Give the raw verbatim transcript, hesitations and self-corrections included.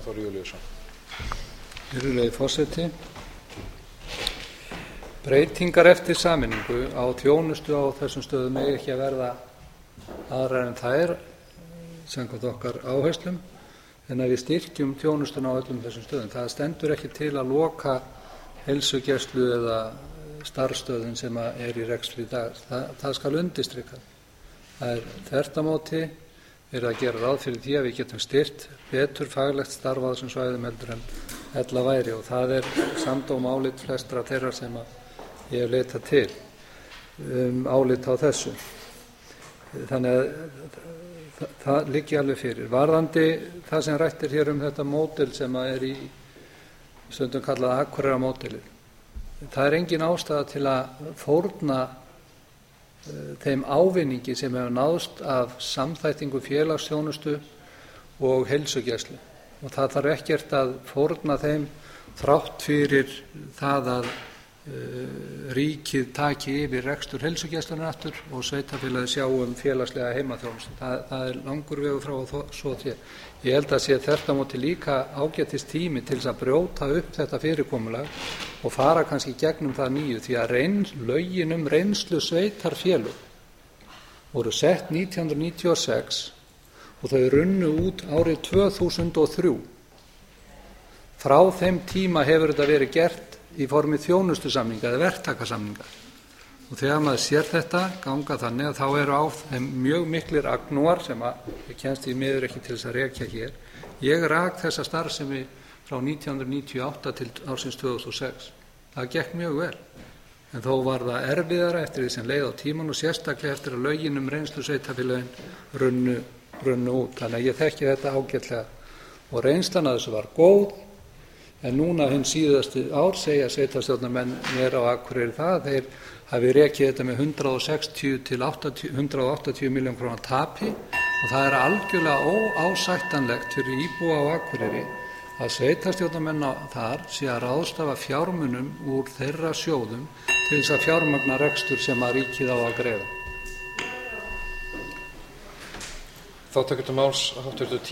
Þór Júlíusson. Virðulegi forseti. Breytingar eftir sameiningu á þjónustu á þessum stöðum mega ekki að verða aðrar en þær samkvæmt okkar áherslum en að við styrkjum þjónustuna á öllum þessum stöðum. Það stendur ekki til að loka heilsugæslu eða starfsstöðum sem er í rekstri í dag. Það, það skal undirstrikað. Það er þvert á móti er að gera ráð fyrir því að við getum styrkt betur faglegt starf á þessum svæðum heldur en ella væri, og það er samdóma álit flestra þeirra sem ég hef leitað til um álit á þessu. Þannig að það, það liggi alveg fyrir. Varðandi það sem rætt er hér um þetta módel sem er í stundum kallað Akureyrarmódelið. Það er engin ástæða til að fórna þeim ávinningi sem hefur náðst af samþættingu félagsþjónustu og heilsugæslu, og það þarf ekkert að fórna þeim þrátt fyrir það að uh, ríkið taki yfir rekstur heilsugæslunnar aftur og sveitarfélagið sjá um félagslega heimaþjónustu. Það, það er langur vegur frá og svo því. Ég held að sé þvert á móti líka ágætis tími til þess að brjóta upp þetta fyrirkomulag og fara kannski gegnum það nýju, því að reyn, lögin um reynslu sveitarfélög voru sett nítján hundruð níutíu og sex og þau runnu út árið tvö þúsund og þrjú. Frá þeim tíma hefur þetta verið gert í formi þjónustusamninga eða verktakasamninga, og þegar maður sér þetta ganga þannig að þá eru á þeim mjög miklir agnúar sem að ég kemst í miður ekki til þess að rekja hér. Ég rak þessa starfsemi frá nítján hundruð níutíu og átta til ársins tvö þúsund og sex. Það gekk mjög vel, en þó var það erfiðara eftir því sem leið á tíman og sérstaklega eftir að lögin um reynslu sveitarfélögin runnu, runnu út. Þannig að ég þekki þetta ágætlega og reynslan af þessu var góð, en núna hinn síðustu ár segja sveitarstjórnarmenn mér á Akureyri það að þeir hafi rekið þetta með hundrað sextíu til hundrað áttatíu milljón króna tapi, og það er algjörlega óásættanlegt fyrir íbúa á Akureyri að sveitarstjórnarmenn þar sé að ráðstafa fjármunum úr þeirra sjóðum til þess að fjármagna rekstur sem að ríkið á að greiða. Þátttakendur máls háttvirtur